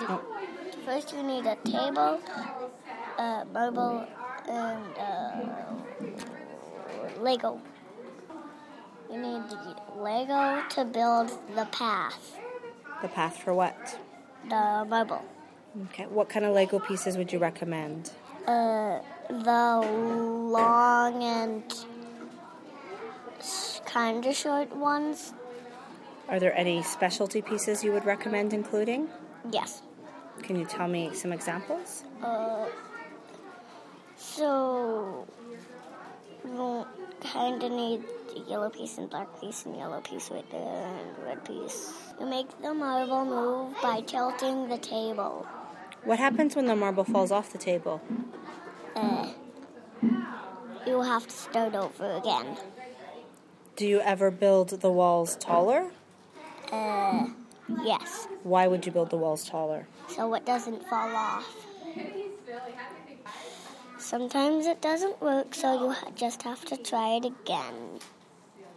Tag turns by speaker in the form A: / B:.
A: First you need a table, a marble, and Lego. You need Lego to build the path.
B: The path for what?
A: The marble.
B: Okay. What kind of Lego pieces would you recommend?
A: The long and kind of short ones.
B: Are there any specialty pieces you would recommend including?
A: Yes.
B: Can you tell me some examples?
A: So you kind of need a yellow piece and black piece and yellow piece with the red piece. You make the marble move by tilting the table.
B: What happens when the marble falls off the table?
A: You have to start over again.
B: Do you ever build the walls taller?
A: Yes.
B: Why would you build the walls taller?
A: So it doesn't fall off. Sometimes it doesn't work, so you just have to try it again.